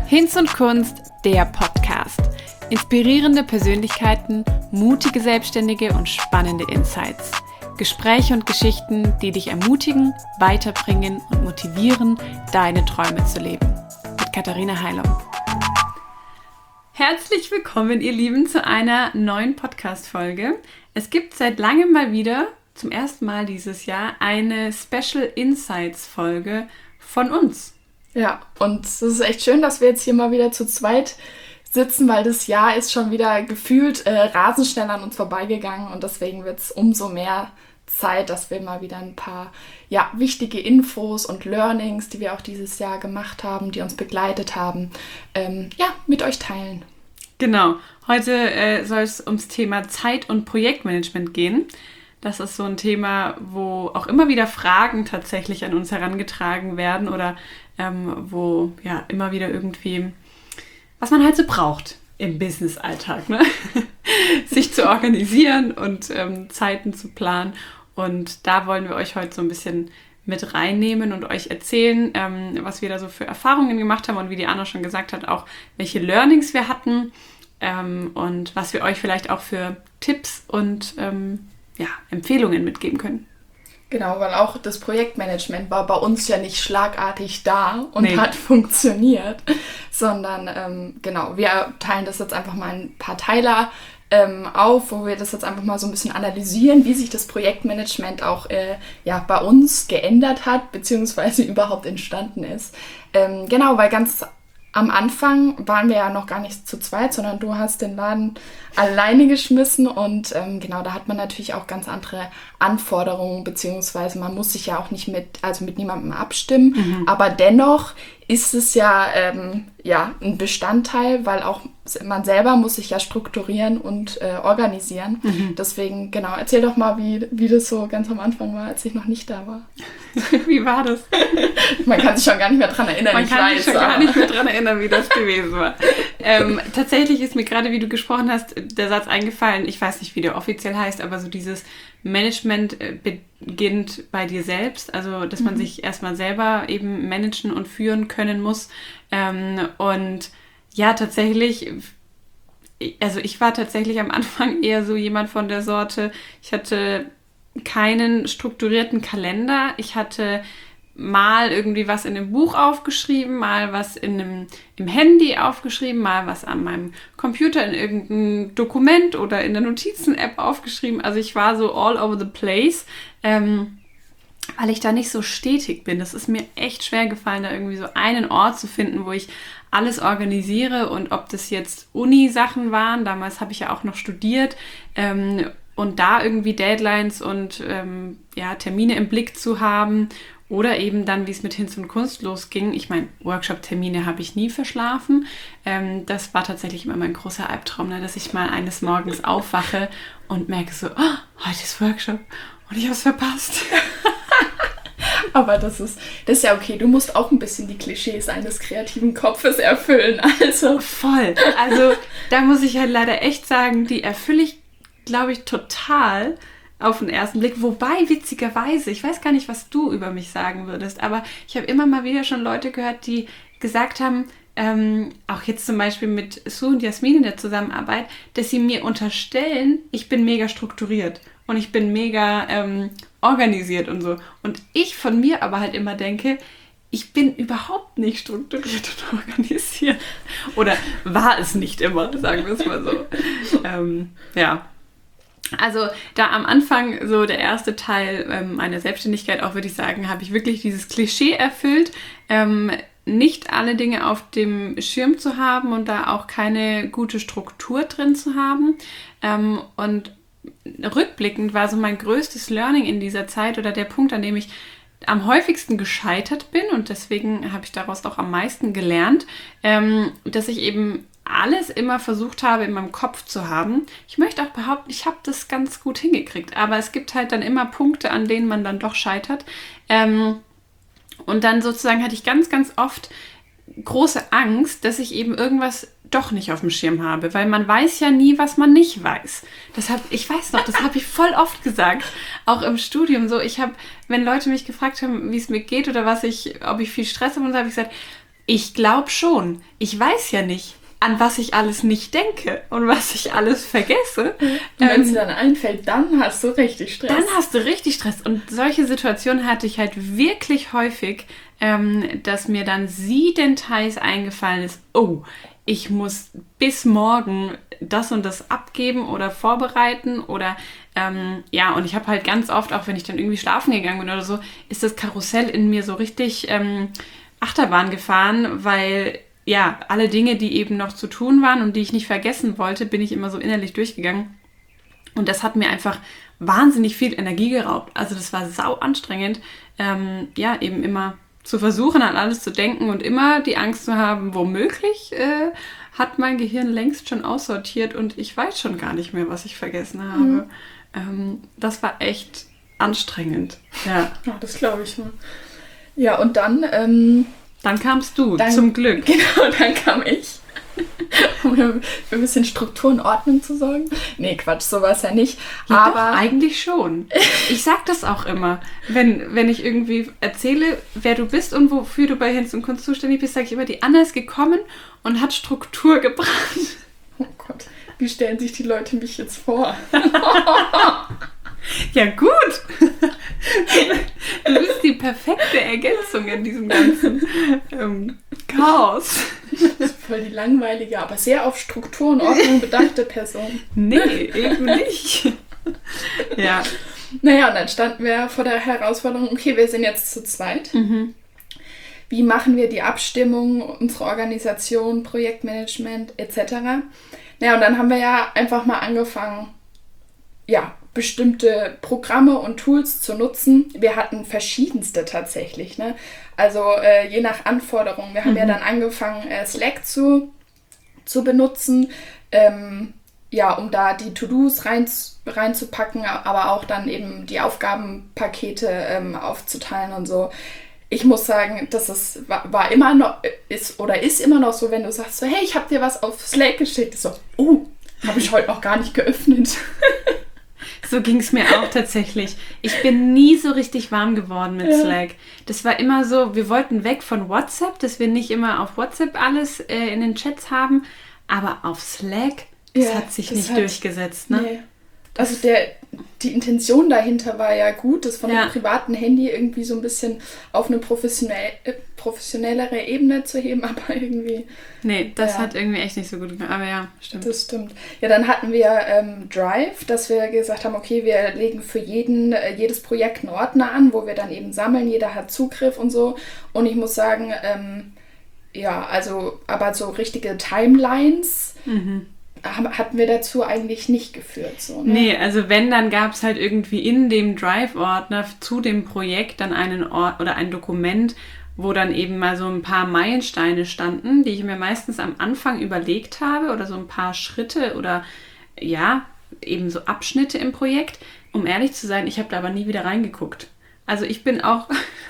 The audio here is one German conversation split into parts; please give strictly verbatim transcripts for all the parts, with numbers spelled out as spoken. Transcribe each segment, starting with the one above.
Hinz und Kunst, der Podcast. Inspirierende Persönlichkeiten, mutige Selbstständige und spannende Insights. Gespräche und Geschichten, die dich ermutigen, weiterbringen und motivieren, deine Träume zu leben. Mit Katharina Heilung. Herzlich willkommen, ihr Lieben, zu einer neuen Podcast-Folge. Es gibt seit langem mal wieder, zum ersten Mal dieses Jahr, eine Special Insights-Folge von uns. Ja, und es ist echt schön, dass wir jetzt hier mal wieder zu zweit sitzen, weil das Jahr ist schon wieder gefühlt äh, rasend schnell an uns vorbeigegangen und deswegen wird es umso mehr Zeit, dass wir mal wieder ein paar ja, wichtige Infos und Learnings, die wir auch dieses Jahr gemacht haben, die uns begleitet haben, ähm, ja, mit euch teilen. Genau, heute äh, soll es ums Thema Zeit- und Projektmanagement gehen. Das ist so ein Thema, wo auch immer wieder Fragen tatsächlich an uns herangetragen werden oder ähm, wo ja immer wieder irgendwie, was man halt so braucht im Business-Alltag, ne? sich zu organisieren und ähm, Zeiten zu planen. Und da wollen wir euch heute so ein bisschen mit reinnehmen und euch erzählen, ähm, was wir da so für Erfahrungen gemacht haben und wie die Anna schon gesagt hat, auch welche Learnings wir hatten ähm, und was wir euch vielleicht auch für Tipps und ähm, ja, Empfehlungen mitgeben können. Genau, weil auch das Projektmanagement war bei uns ja nicht schlagartig da und nee. hat funktioniert, sondern ähm, genau, wir teilen das jetzt einfach mal in ein paar Teiler ähm, auf, wo wir das jetzt einfach mal so ein bisschen analysieren, wie sich das Projektmanagement auch äh, ja, bei uns geändert hat, beziehungsweise überhaupt entstanden ist. Ähm, genau, weil ganz am Anfang waren wir ja noch gar nicht zu zweit, sondern du hast den Laden alleine geschmissen und ähm, genau, da hat man natürlich auch ganz andere Anforderungen, beziehungsweise man muss sich ja auch nicht mit, also mit niemandem abstimmen, mhm. aber dennoch ist es ja, ähm, ja ein Bestandteil, weil auch man selber muss sich ja strukturieren und äh, organisieren. Mhm. Deswegen, genau, erzähl doch mal, wie, wie das so ganz am Anfang war, als ich noch nicht da war. Wie war das? Man kann sich schon gar nicht mehr dran erinnern. Man kann sich schon gar nicht mehr dran erinnern, wie das gewesen war. Ähm, tatsächlich ist mir gerade, wie du gesprochen hast, der Satz eingefallen, ich weiß nicht, wie der offiziell heißt, aber so dieses Management beginnt bei dir selbst, also dass man mhm. sich erstmal selber eben managen und führen können muss. Ähm, und ja, tatsächlich, also ich war tatsächlich am Anfang eher so jemand von der Sorte, ich hatte keinen strukturierten Kalender, ich hatte mal irgendwie was in einem Buch aufgeschrieben, mal was in einem, im Handy aufgeschrieben, mal was an meinem Computer in irgendeinem Dokument oder in der Notizen-App aufgeschrieben. Also ich war so all over the place, ähm, weil ich da nicht so stetig bin. Das ist mir echt schwer gefallen, da irgendwie so einen Ort zu finden, wo ich alles organisiere und ob das jetzt Uni-Sachen waren, damals habe ich ja auch noch studiert, ähm, und da irgendwie Deadlines und ähm, ja, Termine im Blick zu haben oder eben dann, wie es mit Hinz und Kunst losging. Ich meine, Workshop-Termine habe ich nie verschlafen. Ähm, das war tatsächlich immer mein großer Albtraum, ne, dass ich mal eines Morgens aufwache und merke so, oh, heute ist Workshop und ich habe es verpasst. Aber das ist, das ist ja okay. Du musst auch ein bisschen die Klischees eines kreativen Kopfes erfüllen. Also voll. Also da muss ich halt leider echt sagen, die erfülle ich, glaube ich, total auf den ersten Blick. Wobei, witzigerweise, ich weiß gar nicht, was du über mich sagen würdest, aber ich habe immer mal wieder schon Leute gehört, die gesagt haben, ähm, auch jetzt zum Beispiel mit Sue und Jasmin in der Zusammenarbeit, dass sie mir unterstellen, ich bin mega strukturiert und ich bin mega ähm, organisiert und so. Und ich von mir aber halt immer denke, ich bin überhaupt nicht strukturiert und organisiert. Oder war es nicht immer, sagen wir es mal so. ähm, ja. Also da am Anfang so der erste Teil ähm, meiner Selbstständigkeit auch, würde ich sagen, habe ich wirklich dieses Klischee erfüllt, ähm, nicht alle Dinge auf dem Schirm zu haben und da auch keine gute Struktur drin zu haben. Ähm, und rückblickend war so mein größtes Learning in dieser Zeit oder der Punkt, an dem ich am häufigsten gescheitert bin und deswegen habe ich daraus auch am meisten gelernt, ähm, dass ich eben alles immer versucht habe, in meinem Kopf zu haben. Ich möchte auch behaupten, ich habe das ganz gut hingekriegt, aber es gibt halt dann immer Punkte, an denen man dann doch scheitert. Ähm, und dann sozusagen hatte ich ganz, ganz oft große Angst, dass ich eben irgendwas doch nicht auf dem Schirm habe, weil man weiß ja nie, was man nicht weiß. Das hab, ich weiß noch, das habe ich voll oft gesagt, auch im Studium so. Ich habe, wenn Leute mich gefragt haben, wie es mir geht oder was ich, ob ich viel Stress habe, und so habe ich gesagt, Ich glaube schon. Ich weiß ja nicht, an was ich alles nicht denke und was ich alles vergesse. Und wenn Ähm, es dir dann einfällt, dann hast du richtig Stress. Dann hast du richtig Stress. Und solche Situationen hatte ich halt wirklich häufig, ähm, dass mir dann siebenteils eingefallen ist, oh, ich muss bis morgen das und das abgeben oder vorbereiten oder ähm, ja, und ich habe halt ganz oft, auch wenn ich dann irgendwie schlafen gegangen bin oder so, ist das Karussell in mir so richtig ähm, Achterbahn gefahren, weil ja, alle Dinge, die eben noch zu tun waren und die ich nicht vergessen wollte, bin ich immer so innerlich durchgegangen. Und das hat mir einfach wahnsinnig viel Energie geraubt. Also das war sau anstrengend, ähm, ja, eben immer zu versuchen, an alles zu denken und immer die Angst zu haben, womöglich äh, hat mein Gehirn längst schon aussortiert und ich weiß schon gar nicht mehr, was ich vergessen habe. Mhm. Ähm, das war echt anstrengend. Ja, ja das glaube ich mal. Ja, und dann... Ähm Dann kamst du, dann, zum Glück. Genau, dann kam ich, um für ein bisschen Struktur und Ordnung zu sorgen. Nee, Quatsch, so war es ja nicht. Ja, aber doch, eigentlich schon. Ich sag das auch immer. Wenn, wenn ich irgendwie erzähle, wer du bist und wofür du bei Hinz und Kunst zuständig bist, sage ich immer, die Anna ist gekommen und hat Struktur gebracht. Oh Gott, wie stellen sich die Leute mich jetzt vor? Ja, gut. Du bist die perfekte Ergänzung in diesem ganzen ähm, Chaos. Das ist voll die langweilige, aber sehr auf Struktur und Ordnung bedachte Person. Nee, eben nicht. Ja. Naja, und dann standen wir vor der Herausforderung, okay, wir sind jetzt zu zweit. Mhm. Wie machen wir die Abstimmung, unsere Organisation, Projektmanagement et cetera. Naja, und dann haben wir ja einfach mal angefangen, ja, bestimmte Programme und Tools zu nutzen. Wir hatten verschiedenste tatsächlich, ne? Also äh, je nach Anforderungen. Wir haben mhm. ja dann angefangen, äh, Slack zu, zu benutzen, ähm, ja, um da die To-Dos rein, reinzupacken, aber auch dann eben die Aufgabenpakete ähm, aufzuteilen und so. Ich muss sagen, das ist, war, war immer noch, ist oder ist immer noch so, wenn du sagst so, hey, ich habe dir was auf Slack geschickt. Ich so, oh, habe ich heute noch gar nicht geöffnet. So ging es mir auch tatsächlich. Ich bin nie so richtig warm geworden mit ja. Slack. Das war immer so, wir wollten weg von WhatsApp, dass wir nicht immer auf WhatsApp alles äh, in den Chats haben, aber auf Slack, das ja, hat sich das nicht hat, durchgesetzt, ne? Nee. Also der, die Intention dahinter war ja gut, das von ja. einem privaten Handy irgendwie so ein bisschen auf eine professionell, äh, professionellere Ebene zu heben, aber irgendwie... Nee, das ja. hat irgendwie echt nicht so gut gemacht, aber ja, stimmt. Das stimmt. Ja, dann hatten wir ähm, Drive, dass wir gesagt haben, okay, wir legen für jeden, äh, jedes Projekt einen Ordner an, wo wir dann eben sammeln, jeder hat Zugriff und so. Und ich muss sagen, ähm, ja, also, aber so richtige Timelines... Mhm. hatten wir dazu eigentlich nicht geführt. So, ne? Nee, also wenn, dann gab es halt irgendwie in dem Drive-Ordner zu dem Projekt dann einen Ort oder ein Dokument, wo dann eben mal so ein paar Meilensteine standen, die ich mir meistens am Anfang überlegt habe oder so ein paar Schritte oder ja, eben so Abschnitte im Projekt. Um ehrlich zu sein, ich habe da aber nie wieder reingeguckt. Also ich bin auch...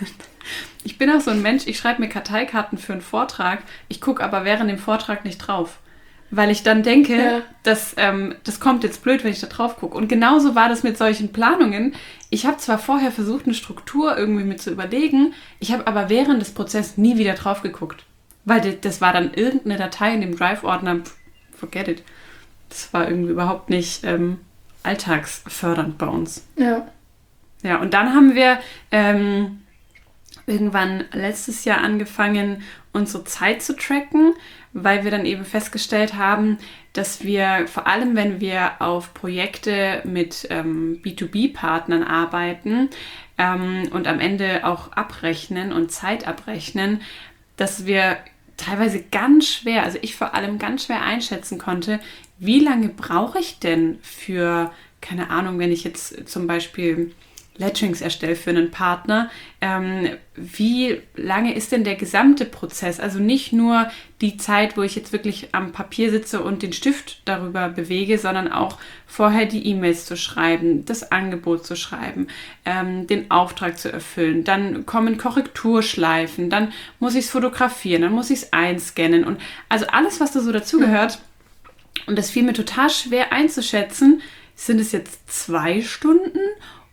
ich bin auch so ein Mensch, ich schreibe mir Karteikarten für einen Vortrag, ich gucke aber während dem Vortrag nicht drauf. Weil ich dann denke, ja. dass, ähm, das kommt jetzt blöd, wenn ich da drauf gucke. Und genauso war das mit solchen Planungen. Ich habe zwar vorher versucht, eine Struktur irgendwie mit zu überlegen, ich habe aber während des Prozesses nie wieder drauf geguckt. Weil das war dann irgendeine Datei in dem Drive-Ordner, forget it. Das war irgendwie überhaupt nicht ähm, alltagsfördernd bei uns. Ja. Ja, und dann haben wir ähm, irgendwann letztes Jahr angefangen, unsere Zeit zu tracken, weil wir dann eben festgestellt haben, dass wir vor allem, wenn wir auf Projekte mit ähm, B zwei B-Partnern arbeiten ähm, und am Ende auch abrechnen und Zeit abrechnen, dass wir teilweise ganz schwer, also ich vor allem ganz schwer einschätzen konnte, wie lange brauche ich denn für, keine Ahnung, wenn ich jetzt zum Beispiel Letterings erstelle für einen Partner, ähm, wie lange ist denn der gesamte Prozess? Also nicht nur die Zeit, wo ich jetzt wirklich am Papier sitze und den Stift darüber bewege, sondern auch vorher die E-Mails zu schreiben, das Angebot zu schreiben, ähm, den Auftrag zu erfüllen. Dann kommen Korrekturschleifen, dann muss ich es fotografieren, dann muss ich es einscannen und also alles, was da so dazugehört. Und das fiel mir total schwer einzuschätzen. Sind es jetzt zwei Stunden?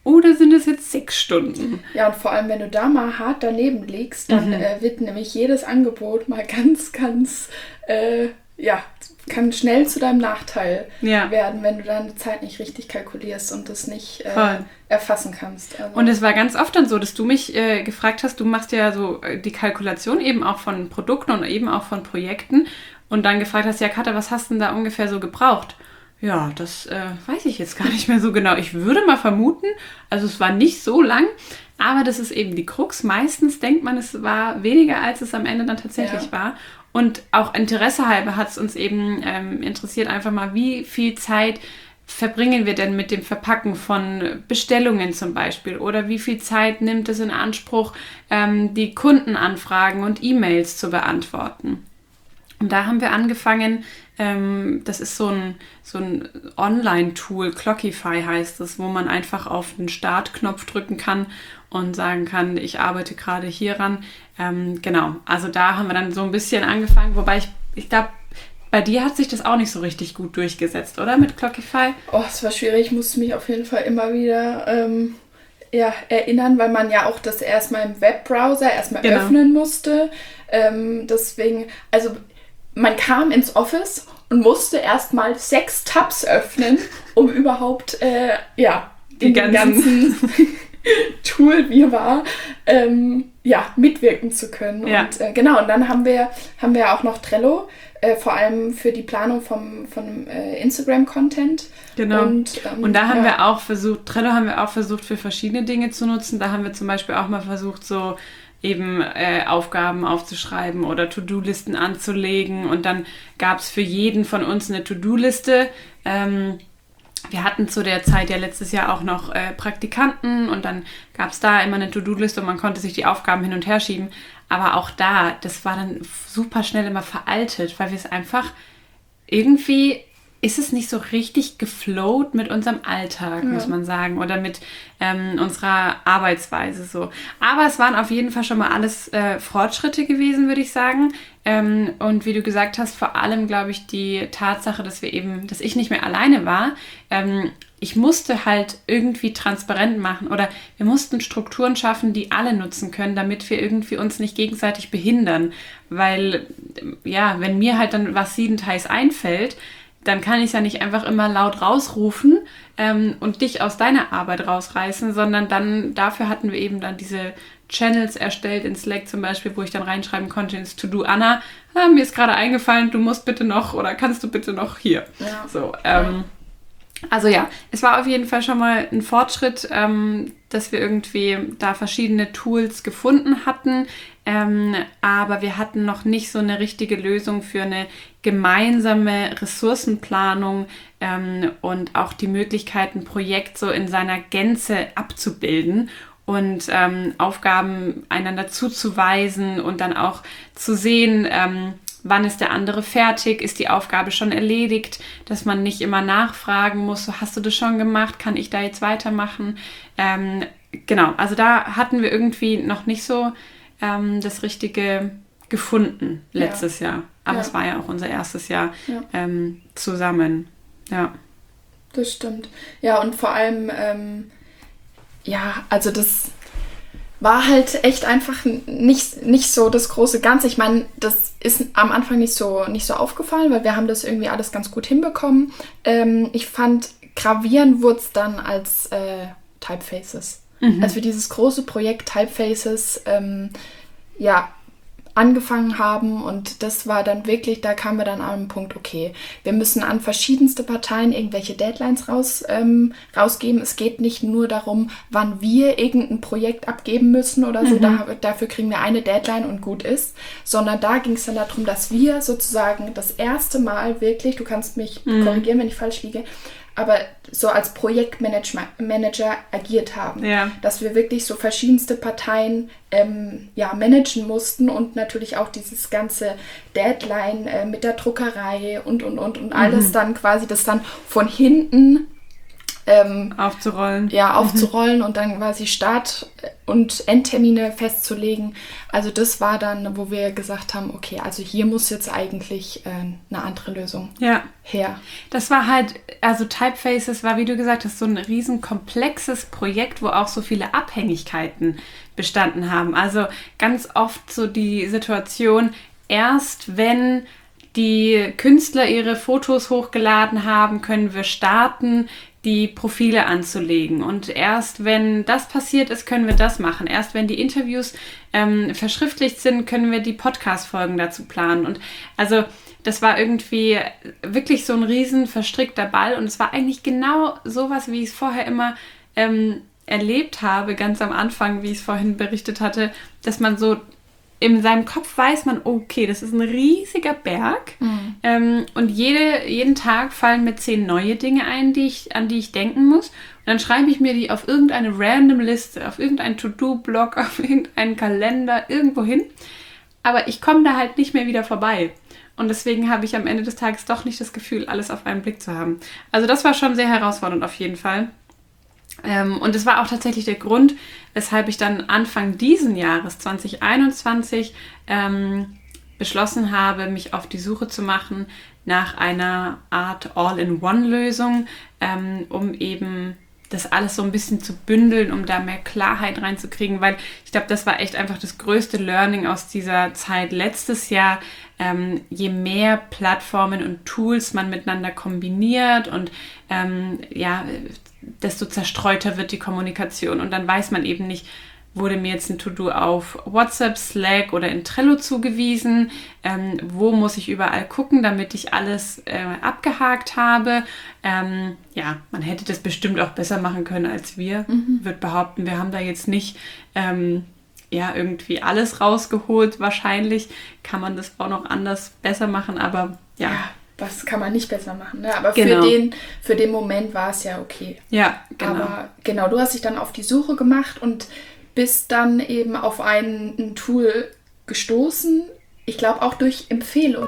oder sind es jetzt sechs Stunden? Ja, und vor allem, wenn du da mal hart daneben liegst, dann mhm. äh, wird nämlich jedes Angebot mal ganz, ganz, äh, ja, kann schnell zu deinem Nachteil ja. werden, wenn du deine Zeit nicht richtig kalkulierst und das nicht äh, erfassen kannst. Also. Und es war ganz oft dann so, dass du mich äh, gefragt hast, du machst ja so die Kalkulation eben auch von Produkten und eben auch von Projekten und dann gefragt hast, ja Katha, was hast du denn da ungefähr so gebraucht? Ja, das äh, weiß ich jetzt gar nicht mehr so genau. Ich würde mal vermuten, also es war nicht so lang, aber das ist eben die Krux. Meistens denkt man, es war weniger, als es am Ende dann tatsächlich ja. war. Und auch Interesse halber hat es uns eben ähm, interessiert, einfach mal, wie viel Zeit verbringen wir denn mit dem Verpacken von Bestellungen zum Beispiel? Oder wie viel Zeit nimmt es in Anspruch, ähm, die Kundenanfragen und E-Mails zu beantworten? Und da haben wir angefangen, ähm, das ist so ein, so ein Online-Tool, Clockify heißt es, wo man einfach auf den Startknopf drücken kann und sagen kann, ich arbeite gerade hieran. Ähm, genau, also da haben wir dann so ein bisschen angefangen, wobei ich, ich glaube, bei dir hat sich das auch nicht so richtig gut durchgesetzt, oder? Mit Clockify? Oh, es war schwierig, ich musste mich auf jeden Fall immer wieder ähm, ja, erinnern, weil man ja auch das erstmal im Webbrowser erstmal genau. öffnen musste. Ähm, deswegen, also man kam ins Office und musste erstmal sechs Tabs öffnen, um überhaupt äh, ja, die ganzen, ganzen Tool, wie war, ähm, ja, mitwirken zu können. Ja. Und äh, genau, und dann haben wir, haben wir auch noch Trello, äh, vor allem für die Planung vom, von äh, Instagram-Content. Genau. Und, ähm, und da haben ja. wir auch versucht, Trello haben wir auch versucht, für verschiedene Dinge zu nutzen. Da haben wir zum Beispiel auch mal versucht, so eben äh, Aufgaben aufzuschreiben oder To-Do-Listen anzulegen. Und dann gab es für jeden von uns eine To-Do-Liste. Ähm, wir hatten zu der Zeit ja letztes Jahr auch noch äh, Praktikanten und dann gab es da immer eine To-Do-Liste und man konnte sich die Aufgaben hin und her schieben. Aber auch da, das war dann super schnell immer veraltet, weil wir es einfach irgendwie... ist es nicht so richtig geflowt mit unserem Alltag, ja. muss man sagen, oder mit ähm, unserer Arbeitsweise so. Aber es waren auf jeden Fall schon mal alles äh, Fortschritte gewesen, würde ich sagen. Ähm, und wie du gesagt hast, vor allem, glaube ich, die Tatsache, dass wir eben, dass ich nicht mehr alleine war. Ähm, ich musste halt irgendwie transparent machen oder wir mussten Strukturen schaffen, die alle nutzen können, damit wir irgendwie uns nicht gegenseitig behindern. Weil, ja, wenn mir halt dann was siedendheiß einfällt, dann kann ich es ja nicht einfach immer laut rausrufen ähm, und dich aus deiner Arbeit rausreißen, sondern dann, dafür hatten wir eben dann diese Channels erstellt in Slack zum Beispiel, wo ich dann reinschreiben konnte ins To-Do, Anna, ah, mir ist gerade eingefallen, du musst bitte noch oder kannst du bitte noch hier. Ja. So, ähm, also ja, es war auf jeden Fall schon mal ein Fortschritt, ähm, dass wir irgendwie da verschiedene Tools gefunden hatten, ähm, aber wir hatten noch nicht so eine richtige Lösung für eine gemeinsame Ressourcenplanung ähm, und auch die Möglichkeit, ein Projekt so in seiner Gänze abzubilden und ähm, Aufgaben einander zuzuweisen und dann auch zu sehen, ähm, wann ist der andere fertig, ist die Aufgabe schon erledigt, dass man nicht immer nachfragen muss, hast du das schon gemacht, kann ich da jetzt weitermachen? Ähm, genau, also da hatten wir irgendwie noch nicht so ähm, das Richtige gefunden letztes ja. Jahr. Aber ja. es war ja auch unser erstes Jahr ja. ähm, zusammen. Ja. Das stimmt. Ja, und vor allem, ähm, ja, also das war halt echt einfach nicht, nicht so das große Ganze. Ich meine, das ist am Anfang nicht so, nicht so aufgefallen, weil wir haben das irgendwie alles ganz gut hinbekommen. Ähm, ich fand, gravierend wurde es dann als äh, Typefaces. Mhm. Als wir dieses große Projekt Typefaces ähm, ja, angefangen haben und das war dann wirklich, da kamen wir dann an den Punkt, okay, wir müssen an verschiedenste Parteien irgendwelche Deadlines raus, ähm, rausgeben. Es geht nicht nur darum, wann wir irgendein Projekt abgeben müssen oder so, mhm. da, dafür kriegen wir eine Deadline und gut ist, sondern da ging es dann darum, dass wir sozusagen das erste Mal wirklich, du kannst mich mhm. korrigieren, wenn ich falsch liege, aber so als Projektmanager agiert haben. Ja. Dass wir wirklich so verschiedenste Parteien ähm, ja, managen mussten und natürlich auch dieses ganze Deadline äh, mit der Druckerei und, und, und, und alles mhm. dann quasi, das dann von hinten ähm, aufzurollen. Ja, aufzurollen mhm. und dann quasi Start- und Endtermine festzulegen. Also das war dann, wo wir gesagt haben, okay, also hier muss jetzt eigentlich äh, eine andere Lösung ja. her. Das war halt, also Typefaces war, wie du gesagt hast, so ein riesen komplexes Projekt, wo auch so viele Abhängigkeiten bestanden haben. Also ganz oft so die Situation, erst wenn die Künstler ihre Fotos hochgeladen haben, können wir starten, die Profile anzulegen. Und erst wenn das passiert ist, können wir das machen. Erst wenn die Interviews ähm, verschriftlicht sind, können wir die Podcast-Folgen dazu planen. Und also das war irgendwie wirklich so ein riesen verstrickter Ball. Und es war eigentlich genau sowas, wie ich es vorher immer ähm, erlebt habe, ganz am Anfang, wie ich es vorhin berichtet hatte, dass man so in seinem Kopf weiß man, okay, das ist ein riesiger Berg mhm. ähm, und jede, jeden Tag fallen mir zehn neue Dinge ein, die ich, an die ich denken muss. Und dann schreibe ich mir die auf irgendeine random Liste, auf irgendeinen To-Do-Blog, auf irgendeinen Kalender, irgendwo hin. Aber ich komme da halt nicht mehr wieder vorbei. Und deswegen habe ich am Ende des Tages doch nicht das Gefühl, alles auf einen Blick zu haben. Also das war schon sehr herausfordernd auf jeden Fall. Ähm, und es war auch tatsächlich der Grund, weshalb ich dann Anfang diesen Jahres, zwanzig einundzwanzig, ähm, beschlossen habe, mich auf die Suche zu machen nach einer Art All-in-One-Lösung, ähm, um eben das alles so ein bisschen zu bündeln, um da mehr Klarheit reinzukriegen, weil ich glaube, das war echt einfach das größte Learning aus dieser Zeit letztes Jahr. Ähm, je mehr Plattformen und Tools man miteinander kombiniert und ähm, ja, desto zerstreuter wird die Kommunikation und dann weiß man eben nicht, wurde mir jetzt ein To-Do auf WhatsApp, Slack oder in Trello zugewiesen, ähm, wo muss ich überall gucken, damit ich alles äh, abgehakt habe. Ähm, ja, man hätte das bestimmt auch besser machen können als wir. Mhm. Würde behaupten, wir haben da jetzt nicht ähm, ja, irgendwie alles rausgeholt. Wahrscheinlich kann man das auch noch anders besser machen, aber ja. ja. Was kann man nicht besser machen, ne? Aber genau. für, den, für den Moment war es ja okay. Ja, genau. Aber genau, du hast dich dann auf die Suche gemacht und bist dann eben auf ein, ein Tool gestoßen. Ich glaube auch durch Empfehlung.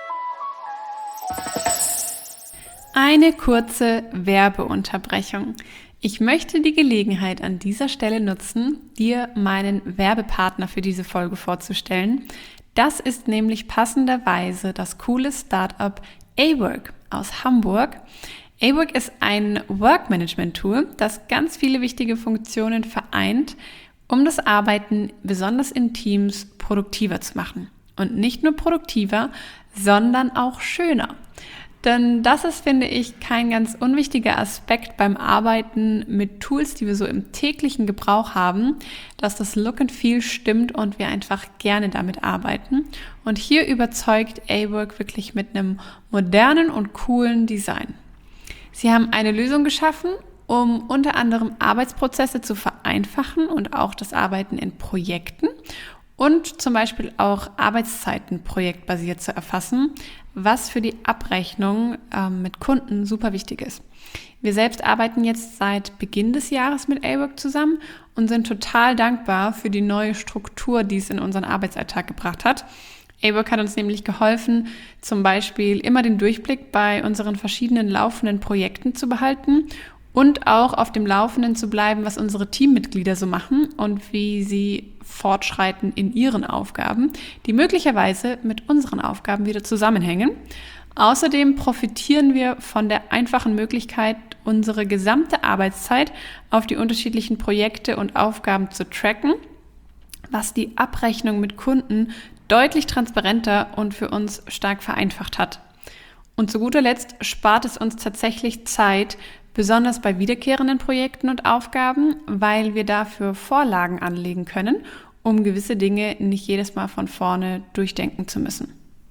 Eine kurze Werbeunterbrechung. Ich möchte die Gelegenheit an dieser Stelle nutzen, dir meinen Werbepartner für diese Folge vorzustellen. Das ist nämlich passenderweise das coole Startup A-Work aus Hamburg. A-Work ist ein Work-Management-Tool, das ganz viele wichtige Funktionen vereint, um das Arbeiten besonders in Teams produktiver zu machen. Und nicht nur produktiver, sondern auch schöner. Denn das ist, finde ich, kein ganz unwichtiger Aspekt beim Arbeiten mit Tools, die wir so im täglichen Gebrauch haben, dass das Look and Feel stimmt und wir einfach gerne damit arbeiten. Und hier überzeugt A-Work wirklich mit einem modernen und coolen Design. Sie haben eine Lösung geschaffen, um unter anderem Arbeitsprozesse zu vereinfachen und auch das Arbeiten in Projekten und zum Beispiel auch Arbeitszeiten projektbasiert zu erfassen, was für die Abrechnung ähm, mit Kunden super wichtig ist. Wir selbst arbeiten jetzt seit Beginn des Jahres mit A-Work zusammen und sind total dankbar für die neue Struktur, die es in unseren Arbeitsalltag gebracht hat. A-Work hat uns nämlich geholfen, zum Beispiel immer den Durchblick bei unseren verschiedenen laufenden Projekten zu behalten und auch auf dem Laufenden zu bleiben, was unsere Teammitglieder so machen und wie sie fortschreiten in ihren Aufgaben, die möglicherweise mit unseren Aufgaben wieder zusammenhängen. Außerdem profitieren wir von der einfachen Möglichkeit, unsere gesamte Arbeitszeit auf die unterschiedlichen Projekte und Aufgaben zu tracken, was die Abrechnung mit Kunden deutlich transparenter und für uns stark vereinfacht hat. Und zu guter Letzt spart es uns tatsächlich Zeit, besonders bei wiederkehrenden Projekten und Aufgaben, weil wir dafür Vorlagen anlegen können, um gewisse Dinge nicht jedes Mal von vorne durchdenken zu müssen.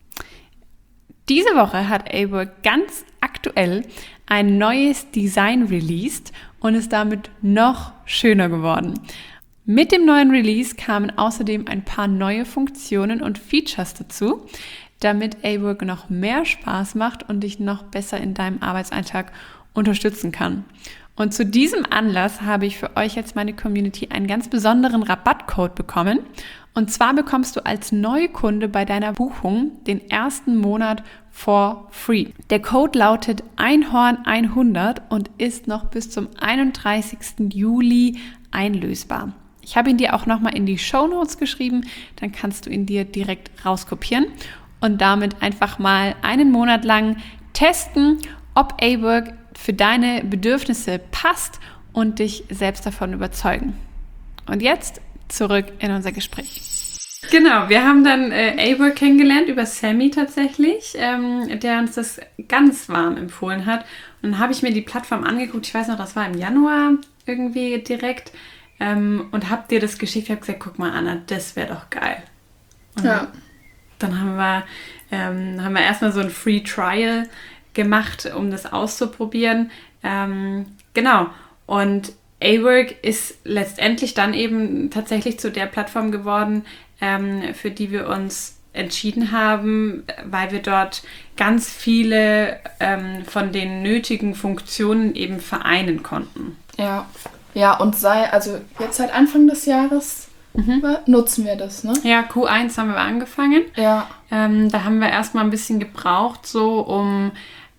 Diese Woche hat A-Work ganz aktuell ein neues Design released und ist damit noch schöner geworden. Mit dem neuen Release kamen außerdem ein paar neue Funktionen und Features dazu, damit A-Work noch mehr Spaß macht und dich noch besser in deinem Arbeitsalltag unterstützen kann. Und zu diesem Anlass habe ich für euch jetzt meine Community einen ganz besonderen Rabattcode bekommen. Und zwar bekommst du als Neukunde bei deiner Buchung den ersten Monat for free. Der Code lautet Einhorn hundert und ist noch bis zum einunddreißigsten Juli einlösbar. Ich habe ihn dir auch nochmal in die Shownotes geschrieben, dann kannst du ihn dir direkt rauskopieren und damit einfach mal einen Monat lang testen, ob A-Work für deine Bedürfnisse passt und dich selbst davon überzeugen. Und jetzt zurück in unser Gespräch. Genau, wir haben dann äh, A-Work kennengelernt über Sammy tatsächlich, ähm, der uns das ganz warm empfohlen hat. Und dann habe ich mir die Plattform angeguckt, ich weiß noch, das war im Januar irgendwie direkt, ähm, und habe dir das geschickt. Ich habe gesagt, guck mal Anna, das wäre doch geil. Und ja. Dann haben wir, ähm, haben wir erstmal so ein Free Trial gemacht, um das auszuprobieren. Ähm, genau. Und A-Work ist letztendlich dann eben tatsächlich zu der Plattform geworden, ähm, für die wir uns entschieden haben, weil wir dort ganz viele ähm, von den nötigen Funktionen eben vereinen konnten. Ja, ja, und sei, also jetzt seit Anfang des Jahres mhm. nutzen wir das, ne? Ja, Q eins haben wir angefangen. Ja. Ähm, da haben wir erstmal ein bisschen gebraucht, so um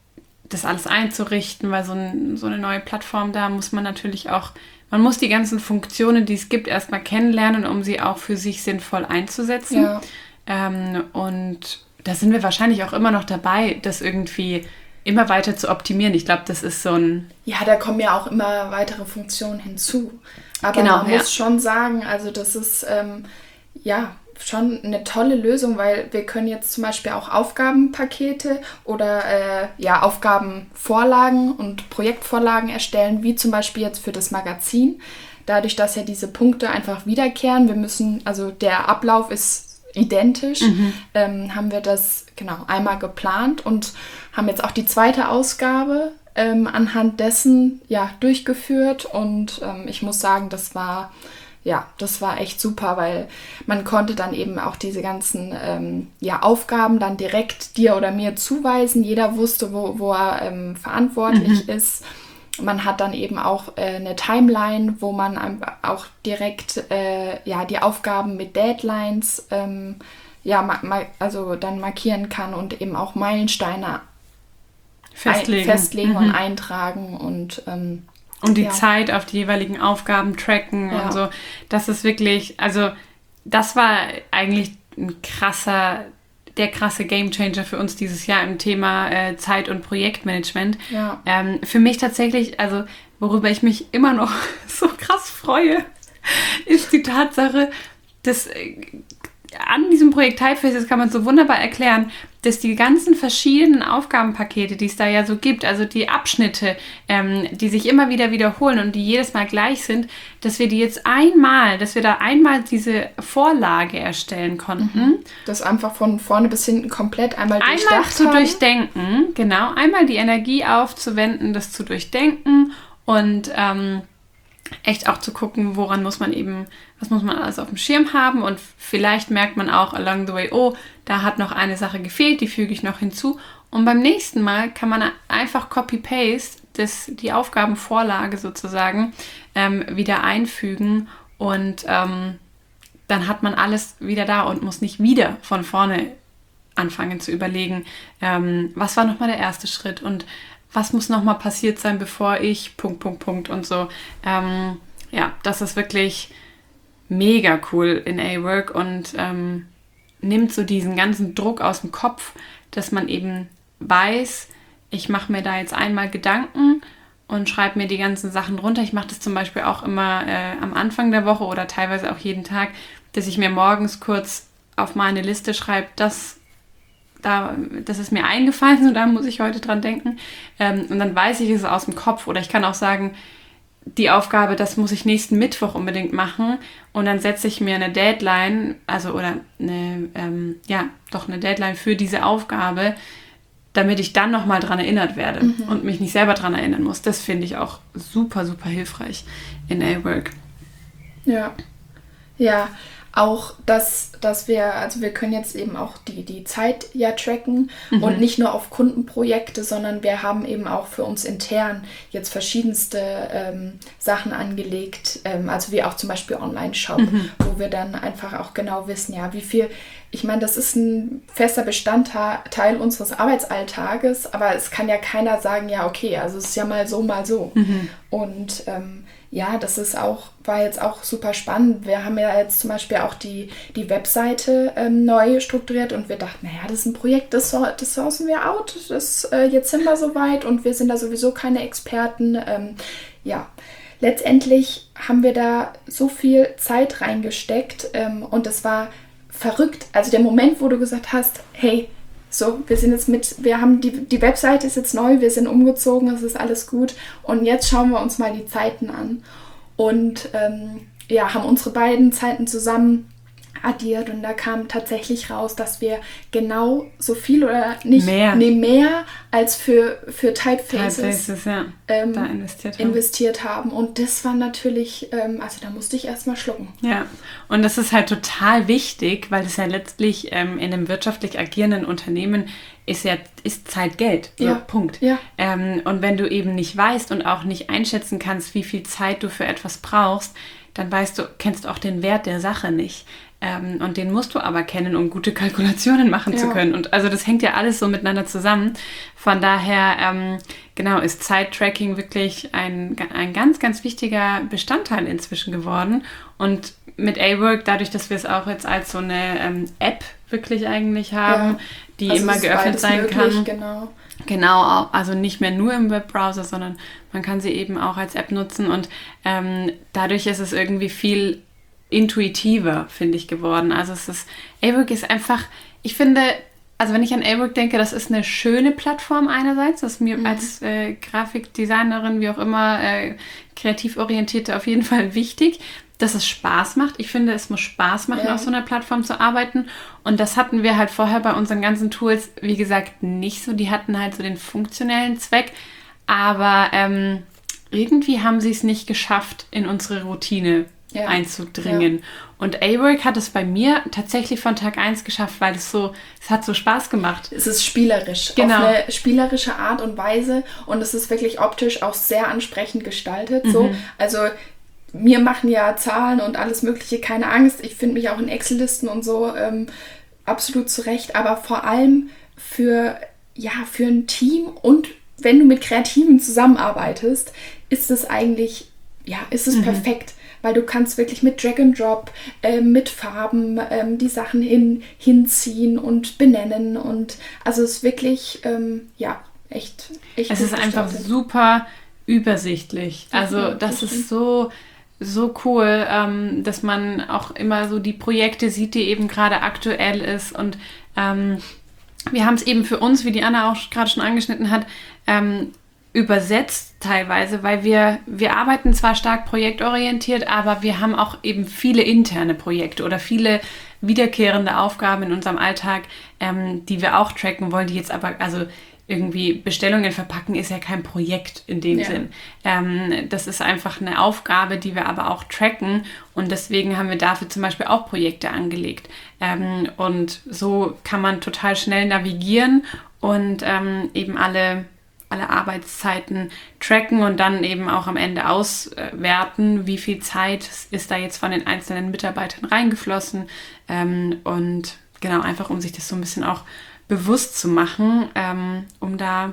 das alles einzurichten, weil so, ein, so eine neue Plattform, da muss man natürlich auch, man muss die ganzen Funktionen, die es gibt, erstmal kennenlernen, um sie auch für sich sinnvoll einzusetzen. Ja. Ähm, und da sind wir wahrscheinlich auch immer noch dabei, das irgendwie immer weiter zu optimieren. Ich glaube, das ist so ein... Ja, da kommen ja auch immer weitere Funktionen hinzu. Aber genau, man ja. muss schon sagen, also das ist, ähm, ja... schon eine tolle Lösung, weil wir können jetzt zum Beispiel auch Aufgabenpakete oder äh, ja, Aufgabenvorlagen und Projektvorlagen erstellen, wie zum Beispiel jetzt für das Magazin. Dadurch, dass ja diese Punkte einfach wiederkehren, wir müssen, also der Ablauf ist identisch, mhm. ähm, haben wir das genau einmal geplant und haben jetzt auch die zweite Ausgabe ähm, anhand dessen ja durchgeführt und ähm, ich muss sagen, das war Ja, das war echt super, weil man konnte dann eben auch diese ganzen ähm, ja, Aufgaben dann direkt dir oder mir zuweisen. Jeder wusste, wo, wo er ähm, verantwortlich mhm. ist. Man hat dann eben auch äh, eine Timeline, wo man auch direkt äh, ja, die Aufgaben mit Deadlines ähm, ja, ma- ma- also dann markieren kann und eben auch Meilensteine festlegen, ein- festlegen mhm. und eintragen und ähm, Und die ja. Zeit auf die jeweiligen Aufgaben tracken ja. und so. Das ist wirklich, also das war eigentlich ein krasser, der krasse Gamechanger für uns dieses Jahr im Thema äh, Zeit- und Projektmanagement. Ja. Ähm, für mich tatsächlich, also worüber ich mich immer noch so krass freue, ist die Tatsache, dass äh, an diesem Projekt Typefaces kann man so wunderbar erklären, dass die ganzen verschiedenen Aufgabenpakete, die es da ja so gibt, also die Abschnitte, ähm, die sich immer wieder wiederholen und die jedes Mal gleich sind, dass wir die jetzt einmal, dass wir da einmal diese Vorlage erstellen konnten. Mhm. Das einfach von vorne bis hinten komplett einmal durchdacht Einmal zu haben. durchdenken, genau, einmal die Energie aufzuwenden, das zu durchdenken und ähm, echt auch zu gucken, woran muss man eben, was muss man alles auf dem Schirm haben und vielleicht merkt man auch along the way, oh, da hat noch eine Sache gefehlt, die füge ich noch hinzu und beim nächsten Mal kann man einfach Copy-Paste, das, die Aufgabenvorlage sozusagen, ähm, wieder einfügen und ähm, dann hat man alles wieder da und muss nicht wieder von vorne anfangen zu überlegen, ähm, was war nochmal der erste Schritt und was muss nochmal passiert sein, bevor ich Punkt, Punkt, Punkt und so. Ähm, ja, das ist wirklich mega cool in A-Work und ähm, nimmt so diesen ganzen Druck aus dem Kopf, dass man eben weiß, ich mache mir da jetzt einmal Gedanken und schreibe mir die ganzen Sachen runter. Ich mache das zum Beispiel auch immer äh, am Anfang der Woche oder teilweise auch jeden Tag, dass ich mir morgens kurz auf meine Liste schreibe, das Da, das ist mir eingefallen und da muss ich heute dran denken. Ähm, und dann weiß ich es aus dem Kopf. Oder ich kann auch sagen, die Aufgabe, das muss ich nächsten Mittwoch unbedingt machen. Und dann setze ich mir eine Deadline, also oder eine, ähm, ja, doch eine Deadline für diese Aufgabe, damit ich dann nochmal dran erinnert werde mhm. und mich nicht selber dran erinnern muss. Das finde ich auch super, super hilfreich in A-Work. Ja, ja. auch, dass, dass wir, also wir können jetzt eben auch die, die Zeit ja tracken Mhm. und nicht nur auf Kundenprojekte, sondern wir haben eben auch für uns intern jetzt verschiedenste ähm, Sachen angelegt, ähm, also wie auch zum Beispiel Online-Shop, Mhm. wo wir dann einfach auch genau wissen, ja, wie viel, ich meine, das ist ein fester Bestandteil unseres Arbeitsalltages, aber es kann ja keiner sagen, ja, okay, also es ist ja mal so, mal so. Mhm. Und ähm, ja, das ist auch, war jetzt auch super spannend. Wir haben ja jetzt zum Beispiel auch die, die Webseite ähm, neu strukturiert und wir dachten, naja, das ist ein Projekt, das, sor- das sourcen wir out. Das, äh, jetzt sind wir soweit und wir sind da sowieso keine Experten. Ähm, ja, letztendlich haben wir da so viel Zeit reingesteckt ähm, und es war verrückt. Also der Moment, wo du gesagt hast, hey, so, wir sind jetzt mit, wir haben die, die Webseite ist jetzt neu, wir sind umgezogen, es ist alles gut und jetzt schauen wir uns mal die Zeiten an und ähm, ja, haben unsere beiden Zeiten zusammen addiert und da kam tatsächlich raus, dass wir genau so viel oder nicht Mehr. nee, mehr als für, für Typefaces, Typefaces, ja, ähm, da investiert haben. investiert haben und das war natürlich, ähm, also da musste ich erstmal schlucken. Ja, und das ist halt total wichtig, weil es ja letztlich ähm, in einem wirtschaftlich agierenden Unternehmen ist ja ist Zeit Geld. So, Ja. Punkt. Ja. Ähm, und wenn du eben nicht weißt und auch nicht einschätzen kannst, wie viel Zeit du für etwas brauchst, dann weißt du, kennst du auch den Wert der Sache nicht. Ähm, und den musst du aber kennen, um gute Kalkulationen machen Ja. zu können. Und also das hängt ja alles so miteinander zusammen. Von daher, ähm, genau, ist Zeittracking wirklich ein, ein ganz, ganz wichtiger Bestandteil inzwischen geworden. Und mit A-Work, dadurch, dass wir es auch jetzt als so eine ähm, App wirklich eigentlich haben, Ja. die Also immer es ist geöffnet beides sein möglich, kann. Genau. Genau, au- also nicht mehr nur im Webbrowser, sondern man kann sie eben auch als App nutzen und ähm, dadurch ist es irgendwie viel intuitiver, finde ich, geworden. Also es ist, A-Work ist einfach, ich finde, also wenn ich an A-Work denke, das ist eine schöne Plattform einerseits, das ist mir als äh, Grafikdesignerin, wie auch immer, äh, kreativ orientierte auf jeden Fall wichtig, dass es Spaß macht. Ich finde, es muss Spaß machen, Ja. auf so einer Plattform zu arbeiten. Und das hatten wir halt vorher bei unseren ganzen Tools, wie gesagt, nicht so. Die hatten halt so den funktionellen Zweck. Aber ähm, irgendwie haben sie es nicht geschafft, in unsere Routine Ja. einzudringen. Und A-Work hat es bei mir tatsächlich von Tag eins geschafft, weil es so, es hat so Spaß gemacht. Es ist spielerisch, Genau. auf eine spielerische Art und Weise und es ist wirklich optisch auch sehr ansprechend gestaltet. So. Also mir machen ja Zahlen und alles Mögliche keine Angst. Ich finde mich auch in Excel-Listen und so ähm, absolut zurecht, aber vor allem für, ja, für ein Team und wenn du mit Kreativen zusammenarbeitest, ist es eigentlich, ja, ist es perfekt. Weil du kannst wirklich mit Drag and Drop, ähm, mit Farben ähm, die Sachen hin, hinziehen und benennen. Und also es ist wirklich, ähm, ja, echt, echt Es gut ist einfach gestaltet. super übersichtlich. Also Ja, das das ist so, so cool, ähm, dass man auch immer so die Projekte sieht, die eben gerade aktuell ist. Und ähm, wir haben es eben für uns, wie die Anna auch gerade schon angeschnitten hat, ähm, übersetzt teilweise, weil wir, wir arbeiten zwar stark projektorientiert, aber wir haben auch eben viele interne Projekte oder viele wiederkehrende Aufgaben in unserem Alltag, ähm, die wir auch tracken wollen, die jetzt aber, also irgendwie Bestellungen verpacken ist ja kein Projekt in dem Ja. Sinn. Ähm, das ist einfach eine Aufgabe, die wir aber auch tracken und deswegen haben wir dafür zum Beispiel auch Projekte angelegt. Ähm, und so kann man total schnell navigieren und ähm, eben alle alle Arbeitszeiten tracken und dann eben auch am Ende auswerten, wie viel Zeit ist da jetzt von den einzelnen Mitarbeitern reingeflossen ähm, und genau, einfach um sich das so ein bisschen auch bewusst zu machen, ähm, um da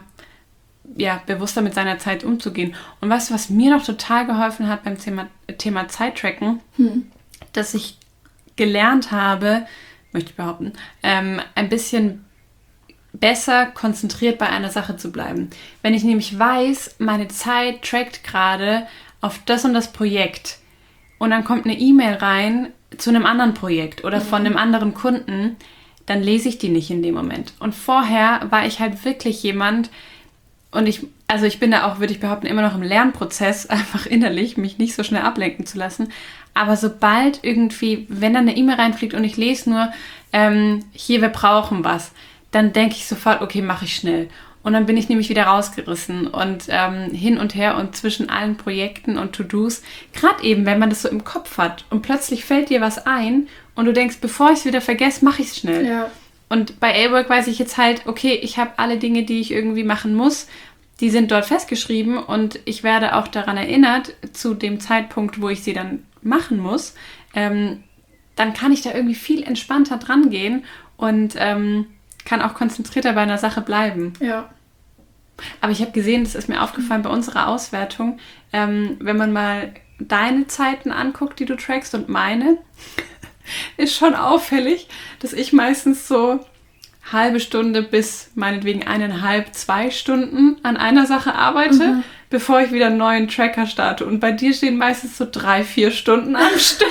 ja, bewusster mit seiner Zeit umzugehen. Und weißt du, was mir noch total geholfen hat beim Thema, Thema Zeittracken, Hm. dass ich gelernt habe, möchte ich behaupten, ähm, ein bisschen besser konzentriert bei einer Sache zu bleiben. Wenn ich nämlich weiß, meine Zeit trackt gerade auf das und das Projekt und dann kommt eine E-Mail rein zu einem anderen Projekt oder von einem anderen Kunden, dann lese ich die nicht in dem Moment. Und vorher war ich halt wirklich jemand, und ich, also ich bin da auch, würde ich behaupten, immer noch im Lernprozess, einfach innerlich, mich nicht so schnell ablenken zu lassen. Aber sobald irgendwie, wenn dann eine E-Mail reinfliegt und ich lese nur, ähm, hier, wir brauchen was, dann denke ich sofort, okay, mache ich schnell. Und dann bin ich nämlich wieder rausgerissen und ähm, hin und her und zwischen allen Projekten und To-Dos. Gerade eben, wenn man das so im Kopf hat und plötzlich fällt dir was ein und du denkst, bevor ich es wieder vergesse, mache ich es schnell. Ja. Und bei A-Work weiß ich jetzt halt, okay, ich habe alle Dinge, die ich irgendwie machen muss, die sind dort festgeschrieben und ich werde auch daran erinnert, zu dem Zeitpunkt, wo ich sie dann machen muss, ähm, dann kann ich da irgendwie viel entspannter dran gehen und ähm, kann auch konzentrierter bei einer Sache bleiben. Ja. Aber ich habe gesehen, das ist mir aufgefallen bei unserer Auswertung, ähm, wenn man mal deine Zeiten anguckt, die du trackst und meine, ist schon auffällig, dass ich meistens so halbe Stunde bis meinetwegen eineinhalb, zwei Stunden an einer Sache arbeite, mhm. bevor ich wieder einen neuen Tracker starte. Und bei dir stehen meistens so drei, vier Stunden am Stück.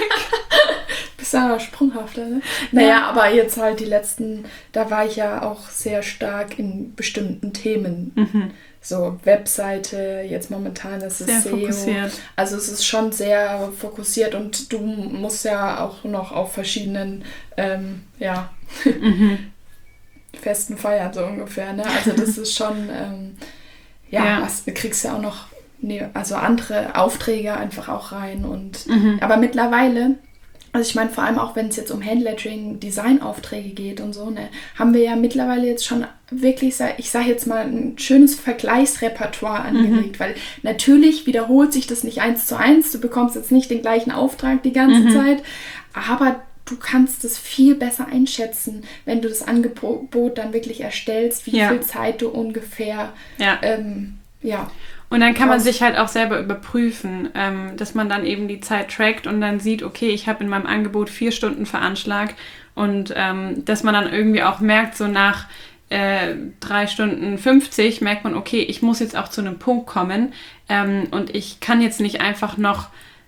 Bist aber sprunghafter, ne? Naja, ja. Aber jetzt halt die letzten, da war ich ja auch sehr stark in bestimmten Themen. Mhm. So Webseite, jetzt momentan ist es sehr S E O. Fokussiert. Also es ist schon sehr fokussiert und du musst ja auch noch auf verschiedenen, ähm, ja, mhm. festen Feiern so ungefähr, ne? Also das ist schon, ähm, ja, ja. Was, du kriegst ja auch noch, ne, also andere Aufträge einfach auch rein und, mhm. aber mittlerweile, also ich meine vor allem auch, wenn es jetzt um Handlettering, Designaufträge geht und so, ne, haben wir ja mittlerweile jetzt schon wirklich, ich sage jetzt mal, ein schönes Vergleichsrepertoire angelegt, mhm. weil natürlich wiederholt sich das nicht eins zu eins, du bekommst jetzt nicht den gleichen Auftrag die ganze mhm. Zeit, aber du kannst es viel besser einschätzen, wenn du das Angebot dann wirklich erstellst, wie ja. viel Zeit du ungefähr, ja. Ähm, ja. Und dann kann man sich halt auch selber überprüfen, ähm, dass man dann eben die Zeit trackt und dann sieht, okay, ich habe in meinem Angebot vier Stunden veranschlagt und ähm, dass man dann irgendwie auch merkt, so nach äh, drei Stunden fünfzig merkt man, okay, ich muss jetzt auch zu einem Punkt kommen ähm, und ich kann jetzt nicht einfach noch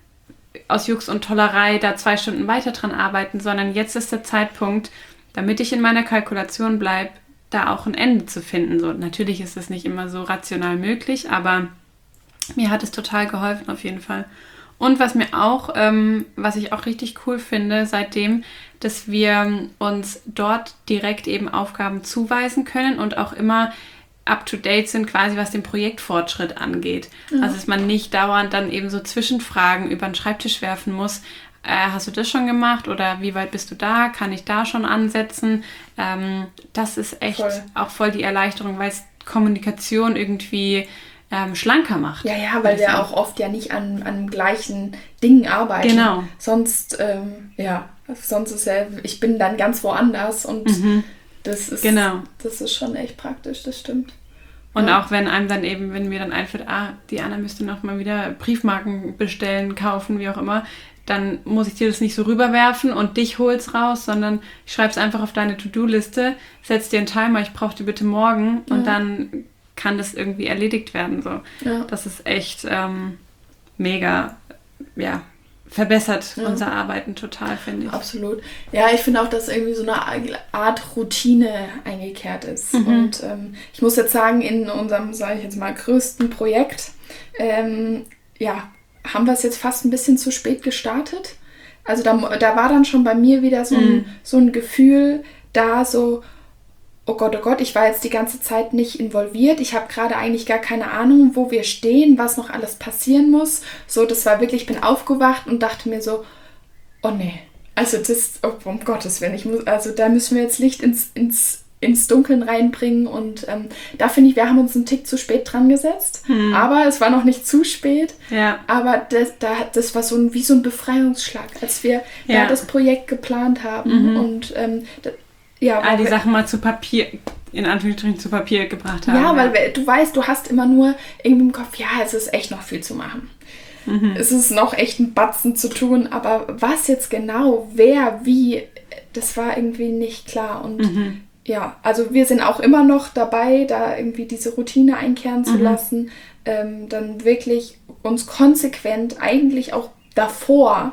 aus Jux und Tollerei da zwei Stunden weiter dran arbeiten, sondern jetzt ist der Zeitpunkt, damit ich in meiner Kalkulation bleibe, da auch ein Ende zu finden. So, natürlich ist es nicht immer so rational möglich, aber mir hat es total geholfen auf jeden Fall. Und was mir auch, ähm, was ich auch richtig cool finde, seitdem, dass wir uns dort direkt eben Aufgaben zuweisen können und auch immer up-to-date sind, quasi was den Projektfortschritt angeht. Ja. Also dass man nicht dauernd dann eben so Zwischenfragen über den Schreibtisch werfen muss. Äh, hast du das schon gemacht oder wie weit bist du da? Kann ich da schon ansetzen? Ähm, das ist echt voll. Auch voll die Erleichterung, weil es Kommunikation irgendwie ähm, schlanker macht. Ja, ja, weil wir auch oft ja nicht an, an gleichen Dingen arbeiten. Genau. Sonst, ähm, ja, sonst ist ja, ich bin dann ganz woanders und mhm. Das ist, genau. das ist schon echt praktisch, das stimmt. Und ja. auch wenn einem dann eben, wenn mir dann einfällt, ah, die Anna müsste noch mal wieder Briefmarken bestellen, kaufen, wie auch immer, dann muss ich dir das nicht so rüberwerfen und dich hol's raus, sondern ich schreibe es einfach auf deine To-Do-Liste, setz dir einen Timer, ich brauche die bitte morgen und ja. dann kann das irgendwie erledigt werden. So. Ja. Das ist echt ähm, mega, ja, verbessert ja. unser Arbeiten total, finde ich. Absolut. Ja, ich finde auch, dass irgendwie so eine Art Routine eingekehrt ist. Mhm. Und ähm, ich muss jetzt sagen, in unserem, sage ich jetzt mal, größten Projekt, ähm, ja, haben wir es jetzt fast ein bisschen zu spät gestartet. Also da, da war dann schon bei mir wieder so ein, mhm. so ein Gefühl da, so, oh Gott, oh Gott, ich war jetzt die ganze Zeit nicht involviert. Ich habe gerade eigentlich gar keine Ahnung, wo wir stehen, was noch alles passieren muss. So, das war wirklich, ich bin aufgewacht und dachte mir so, oh nee, also das, oh, um Gottes Willen, ich muss, also da müssen wir jetzt Licht ins, ins, ins Dunkeln reinbringen. Und ähm, da finde ich, wir haben uns einen Tick zu spät dran gesetzt. Hm. Aber es war noch nicht zu spät. Ja. Aber das, da, das war so ein, wie so ein Befreiungsschlag, als wir ja. da das Projekt geplant haben. Mhm. Und ähm, da, ja, all die wir, Sachen mal zu Papier, in Anführungsstrichen zu Papier gebracht haben. Ja, weil wir, du weißt, du hast immer nur irgendwie im Kopf, ja, es ist echt noch viel zu machen. Mhm. Es ist noch echt ein Batzen zu tun, aber was jetzt genau, wer, wie, das war irgendwie nicht klar. Und mhm. ja, also wir sind auch immer noch dabei, da irgendwie diese Routine einkehren zu mhm. lassen, ähm, dann wirklich uns konsequent eigentlich auch davor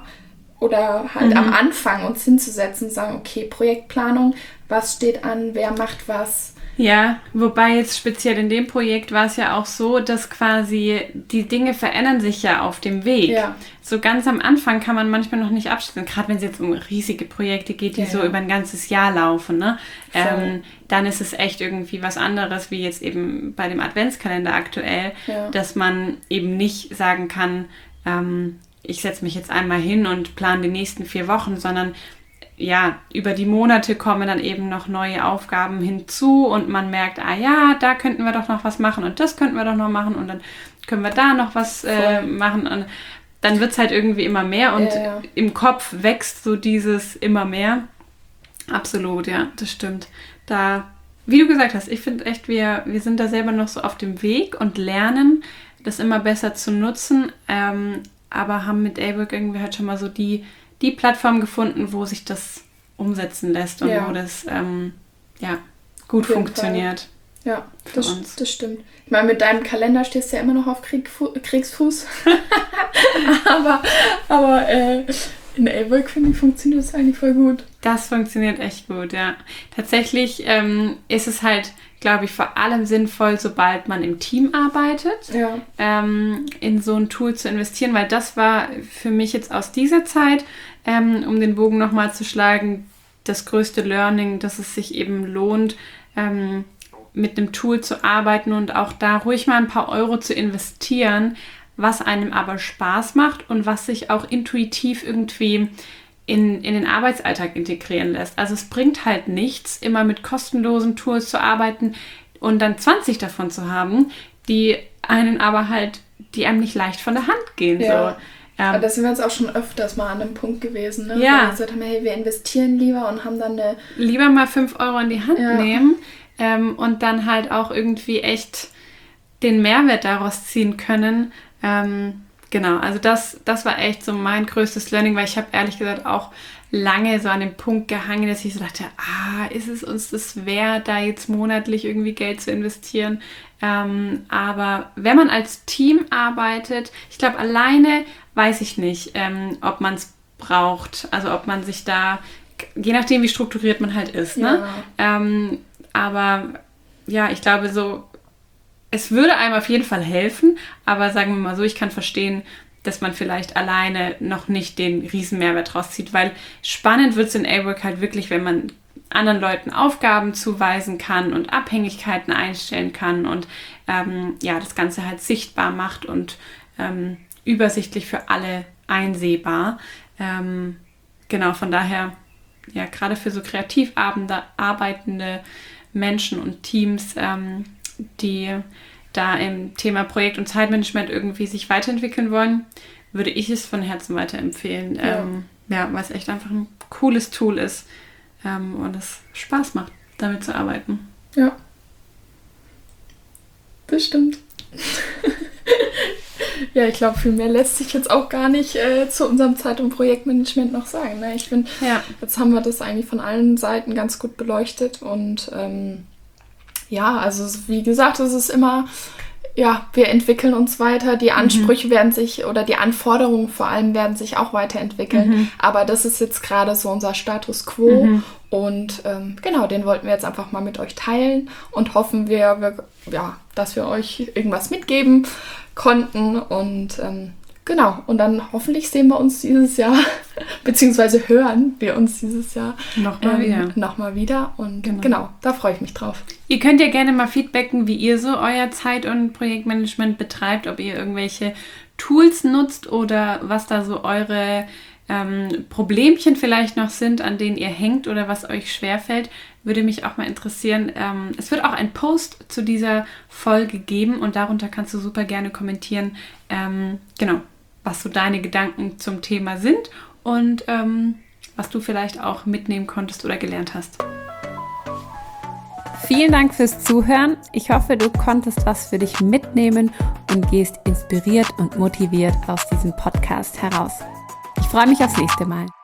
oder halt mhm. am Anfang uns hinzusetzen und sagen, okay, Projektplanung, was steht an, wer macht was. Ja, wobei jetzt speziell in dem Projekt war es ja auch so, dass quasi die Dinge verändern sich ja auf dem Weg. Ja. So ganz am Anfang kann man manchmal noch nicht abschließen, gerade wenn es jetzt um riesige Projekte geht, die ja, so ja. über ein ganzes Jahr laufen, ne? Ähm, dann ist es echt irgendwie was anderes, wie jetzt eben bei dem Adventskalender aktuell, ja. dass man eben nicht sagen kann, ähm, ich setze mich jetzt einmal hin und plane die nächsten vier Wochen, sondern ja, über die Monate kommen dann eben noch neue Aufgaben hinzu und man merkt, ah ja, da könnten wir doch noch was machen und das könnten wir doch noch machen und dann können wir da noch was äh, machen und dann wird es halt irgendwie immer mehr und ja, ja. im Kopf wächst so dieses immer mehr. Absolut, ja, das stimmt. Da, wie du gesagt hast, ich finde echt, wir, wir sind da selber noch so auf dem Weg und lernen, das immer besser zu nutzen, ähm, aber haben mit A-Work irgendwie halt schon mal so die, die Plattform gefunden, wo sich das umsetzen lässt und ja. wo das ähm, ja, gut funktioniert. Fall. Ja, das, das stimmt. Ich meine, mit deinem Kalender stehst du ja immer noch auf Krieg, Kriegsfuß. aber aber äh, in A-Work, finde ich, funktioniert das eigentlich voll gut. Das funktioniert echt gut, ja. Tatsächlich ähm, ist es halt, glaube ich, vor allem sinnvoll, sobald man im Team arbeitet, ja. ähm, in so ein Tool zu investieren, weil das war für mich jetzt aus dieser Zeit, ähm, um den Bogen nochmal zu schlagen, das größte Learning, dass es sich eben lohnt, ähm, mit einem Tool zu arbeiten und auch da ruhig mal ein paar Euro zu investieren, was einem aber Spaß macht und was sich auch intuitiv irgendwie in, in den Arbeitsalltag integrieren lässt. Also es bringt halt nichts, immer mit kostenlosen Tools zu arbeiten und dann zwanzig davon zu haben, die einen aber halt, die einem nicht leicht von der Hand gehen. Ja. So. Ähm, da sind wir jetzt auch schon öfters mal an einem Punkt gewesen, ne? Ja. Wo wir gesagt haben, hey, wir investieren lieber und haben dann eine... Lieber mal fünf Euro in die Hand ja. nehmen ähm, und dann halt auch irgendwie echt den Mehrwert daraus ziehen können. Ähm, genau, also das, das war echt so mein größtes Learning, weil ich habe ehrlich gesagt auch lange so an dem Punkt gehangen, dass ich so dachte, ah, ist es uns das wert, da jetzt monatlich irgendwie Geld zu investieren? Ähm, aber wenn man als Team arbeitet, ich glaube, alleine weiß ich nicht, ähm, ob man es braucht, also ob man sich da, je nachdem, wie strukturiert man halt ist, ne? Ja. Ähm, aber ja, ich glaube so, es würde einem auf jeden Fall helfen, aber sagen wir mal so, ich kann verstehen, dass man vielleicht alleine noch nicht den riesen Mehrwert rauszieht, weil spannend wird es in A-Work halt wirklich, wenn man anderen Leuten Aufgaben zuweisen kann und Abhängigkeiten einstellen kann und ähm, ja, das Ganze halt sichtbar macht und ähm, übersichtlich für alle einsehbar. Ähm, genau, von daher, ja, gerade für so kreativ arbeitende Menschen und Teams, ähm, die da im Thema Projekt- und Zeitmanagement irgendwie sich weiterentwickeln wollen, würde ich es von Herzen weiterempfehlen. Ja, ähm, ja, weil es echt einfach ein cooles Tool ist ähm, und es Spaß macht, damit zu arbeiten. Ja, das stimmt. Ja, ich glaube, viel mehr lässt sich jetzt auch gar nicht äh, zu unserem Zeit- und Projektmanagement noch sagen. Ne? Ich finde, ja. jetzt haben wir das eigentlich von allen Seiten ganz gut beleuchtet und ähm, ja, also wie gesagt, es ist immer, ja, wir entwickeln uns weiter, die Ansprüche mhm. werden sich oder die Anforderungen vor allem werden sich auch weiterentwickeln, mhm. aber das ist jetzt gerade so unser Status quo mhm. und ähm, genau, den wollten wir jetzt einfach mal mit euch teilen und hoffen wir, wir ja, dass wir euch irgendwas mitgeben konnten und ähm, genau, und dann hoffentlich sehen wir uns dieses Jahr, beziehungsweise hören wir uns dieses Jahr nochmal ähm, wieder. Nochmal wieder und genau. genau, da freue ich mich drauf. Ihr könnt ja gerne mal feedbacken, wie ihr so euer Zeit- und Projektmanagement betreibt, ob ihr irgendwelche Tools nutzt oder was da so eure ähm, Problemchen vielleicht noch sind, an denen ihr hängt oder was euch schwerfällt. Würde mich auch mal interessieren. Ähm, es wird auch ein Post zu dieser Folge geben und darunter kannst du super gerne kommentieren, ähm, genau, was so deine Gedanken zum Thema sind und ähm, was du vielleicht auch mitnehmen konntest oder gelernt hast. Vielen Dank fürs Zuhören. Ich hoffe, du konntest was für dich mitnehmen und gehst inspiriert und motiviert aus diesem Podcast heraus. Ich freue mich aufs nächste Mal.